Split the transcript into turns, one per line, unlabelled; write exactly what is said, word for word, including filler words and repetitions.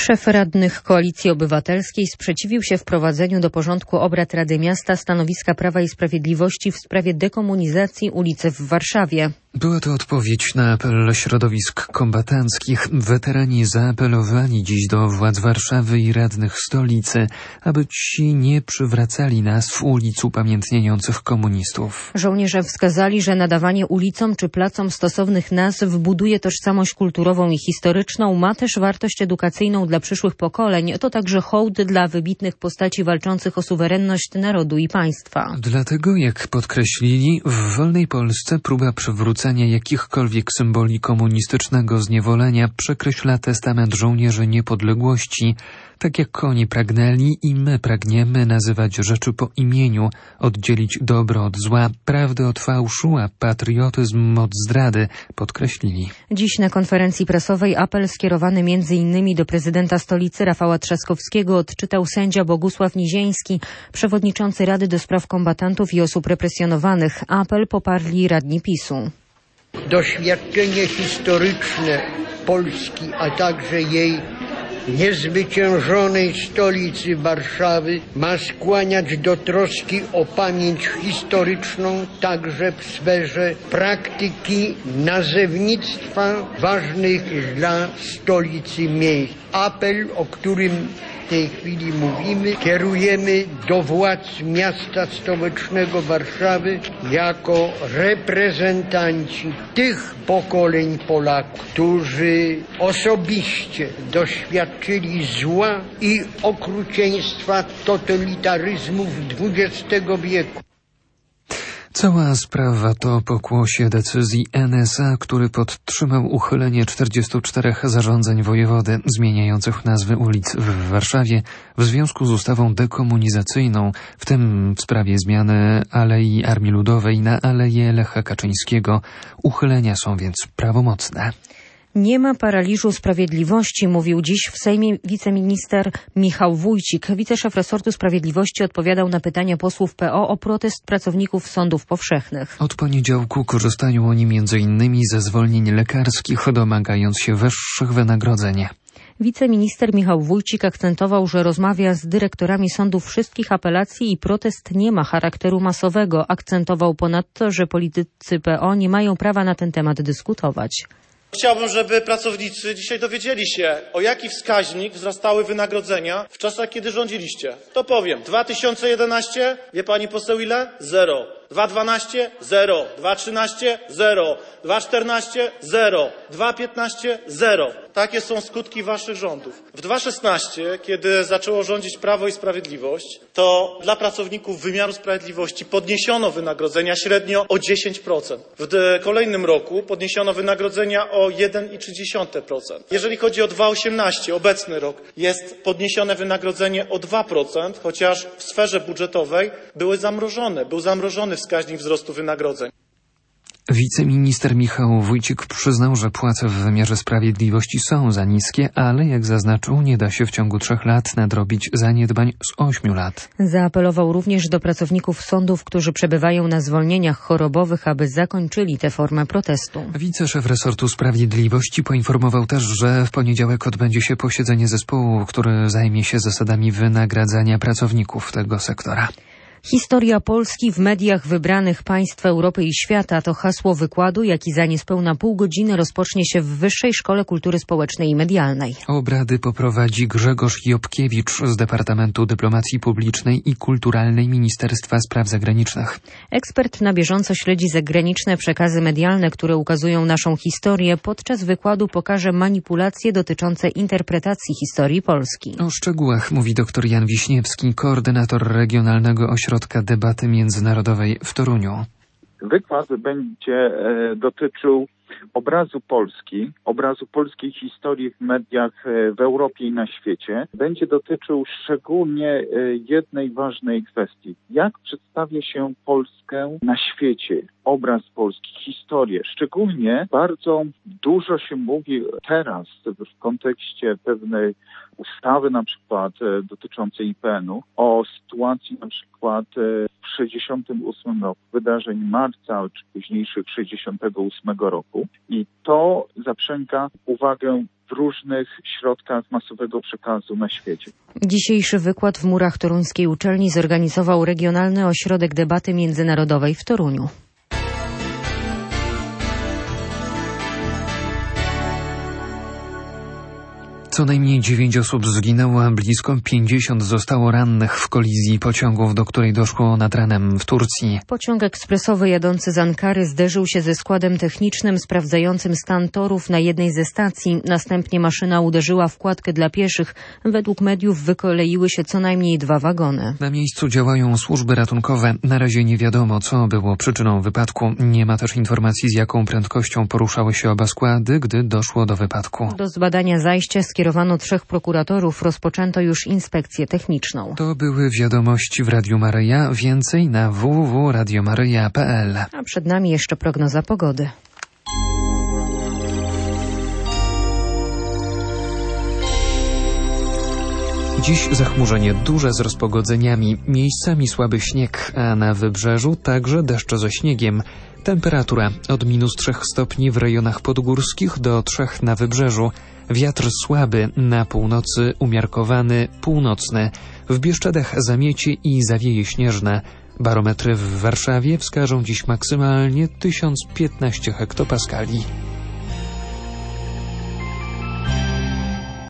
Szef radnych Koalicji Obywatelskiej sprzeciwił się wprowadzeniu do porządku obrad Rady Miasta stanowiska Prawa i Sprawiedliwości w sprawie dekomunizacji ulicy w Warszawie.
Była to odpowiedź na apel środowisk kombatanckich. Weterani zaapelowali dziś do władz Warszawy i radnych stolicy, aby ci nie przywracali nazw ulic upamiętniających komunistów.
Żołnierze wskazali, że nadawanie ulicom czy placom stosownych nazw buduje tożsamość kulturową i historyczną, ma też wartość edukacyjną dla przyszłych pokoleń. To także hołd dla wybitnych postaci walczących o suwerenność narodu i państwa.
Dlatego, jak podkreślili, w wolnej Polsce próba przywrócenia jakichkolwiek symboli komunistycznego zniewolenia przekreśla testament żołnierzy niepodległości, tak jak oni pragnęli i my pragniemy nazywać rzeczy po imieniu, oddzielić dobro od zła, prawdę od fałszu, a patriotyzm od zdrady, podkreślili.
Dziś na konferencji prasowej apel skierowany między innymi do prezydenta stolicy Rafała Trzaskowskiego odczytał sędzia Bogusław Nizieński, przewodniczący Rady do Spraw Kombatantów i Osób Represjonowanych. Apel poparli radni PiSu.
Doświadczenie historyczne Polski, a także jej niezwyciężonej stolicy Warszawy ma skłaniać do troski o pamięć historyczną także w sferze praktyki nazewnictwa ważnych dla stolicy miejsc. Apel, o którym w tej chwili mówimy, kierujemy do władz miasta stołecznego Warszawy jako reprezentanci tych pokoleń Polaków, którzy osobiście doświadczyli zła i okrucieństwa totalitaryzmów dwudziestego wieku.
Cała sprawa to pokłosie decyzji N S A, który podtrzymał uchylenie czterdziestu czterech zarządzeń wojewody zmieniających nazwy ulic w Warszawie w związku z ustawą dekomunizacyjną, w tym w sprawie zmiany Alei Armii Ludowej na Aleję Lecha Kaczyńskiego. Uchylenia są więc prawomocne.
Nie ma paraliżu sprawiedliwości, mówił dziś w Sejmie wiceminister Michał Wójcik. Wiceszef resortu sprawiedliwości odpowiadał na pytania posłów P O o protest pracowników sądów powszechnych.
Od poniedziałku korzystają oni między innymi ze zwolnień lekarskich, domagając się wyższych wynagrodzeń.
Wiceminister Michał Wójcik akcentował, że rozmawia z dyrektorami sądów wszystkich apelacji i protest nie ma charakteru masowego. Akcentował ponadto, że politycy P O nie mają prawa na ten temat dyskutować.
Chciałbym, żeby pracownicy dzisiaj dowiedzieli się, o jaki wskaźnik wzrastały wynagrodzenia w czasach, kiedy rządziliście. To powiem. dwa tysiące jedenaście, wie pani poseł ile? Zero. dwa tysiące dwanaście? Zero. dwa tysiące trzynaście? Zero. dwa tysiące czternaście? Zero. dwa tysiące piętnaście? Zero. Takie są skutki waszych rządów. W dwa tysiące szesnastym, kiedy zaczęło rządzić Prawo i Sprawiedliwość, to dla pracowników wymiaru sprawiedliwości podniesiono wynagrodzenia średnio o dziesięć procent. W kolejnym roku podniesiono wynagrodzenia o jeden przecinek trzy procent. Jeżeli chodzi o dwa tysiące osiemnasty, obecny rok, jest podniesione wynagrodzenie o dwa procent, chociaż w sferze budżetowej były zamrożone, był zamrożony wskaźnik wzrostu wynagrodzeń.
Wiceminister Michał Wójcik przyznał, że płace w wymiarze sprawiedliwości są za niskie, ale jak zaznaczył, nie da się w ciągu trzech lat nadrobić zaniedbań z ośmiu lat.
Zaapelował również do pracowników sądów, którzy przebywają na zwolnieniach chorobowych, aby zakończyli tę formę protestu.
Wiceszef resortu sprawiedliwości poinformował też, że w poniedziałek odbędzie się posiedzenie zespołu, który zajmie się zasadami wynagradzania pracowników tego sektora.
Historia Polski w mediach wybranych państw Europy i świata to hasło wykładu, jaki za niespełna pół godziny rozpocznie się w Wyższej Szkole Kultury Społecznej i Medialnej.
Obrady poprowadzi Grzegorz Jobkiewicz z Departamentu Dyplomacji Publicznej i Kulturalnej Ministerstwa Spraw Zagranicznych.
Ekspert na bieżąco śledzi zagraniczne przekazy medialne, które ukazują naszą historię. Podczas wykładu pokaże manipulacje dotyczące interpretacji historii Polski.
O szczegółach mówi dr Jan Wiśniewski, koordynator Regionalnego Ośrodka Debaty Międzynarodowej w Toruniu.
Wykład będzie dotyczył obrazu Polski, obrazu polskiej historii w mediach w Europie i na świecie. Będzie dotyczył szczególnie jednej ważnej kwestii. Jak przedstawia się Polskę na świecie? Obraz Polski, historię. Szczególnie bardzo dużo się mówi teraz w kontekście pewnej ustawy na przykład dotyczącej I P N u, o sytuacji na przykład w sześćdziesiątym ósmym roku, wydarzeń marca czy późniejszych sześćdziesiątego ósmego roku i to zaprzęga uwagę w różnych środkach masowego przekazu na świecie.
Dzisiejszy wykład w murach toruńskiej uczelni zorganizował Regionalny Ośrodek Debaty Międzynarodowej w Toruniu.
Co najmniej dziewięć osób zginęło, a blisko pięćdziesiąt zostało rannych w kolizji pociągów, do której doszło nad ranem w Turcji.
Pociąg ekspresowy jadący z Ankary zderzył się ze składem technicznym sprawdzającym stan torów na jednej ze stacji. Następnie maszyna uderzyła w kładkę dla pieszych. Według mediów wykoleiły się co najmniej dwa wagony.
Na miejscu działają służby ratunkowe. Na razie nie wiadomo, co było przyczyną wypadku. Nie ma też informacji, z jaką prędkością poruszały się oba składy, gdy doszło do wypadku.
Do zbadania zajścia skierowano trzech prokuratorów, rozpoczęto już inspekcję techniczną.
To były wiadomości w Radiu Maryja. Więcej na w w w kropka radio maryja kropka p l.
A przed nami jeszcze prognoza pogody.
Dziś zachmurzenie duże z rozpogodzeniami, miejscami słaby śnieg, a na wybrzeżu także deszcze ze śniegiem. Temperatura od minus trzech stopni w rejonach podgórskich do trzech na wybrzeżu. Wiatr słaby, na północy umiarkowany, północny. W Bieszczadach zamiecie i zawieje śnieżne. Barometry w Warszawie wskażą dziś maksymalnie tysiąc piętnaście hektopaskali.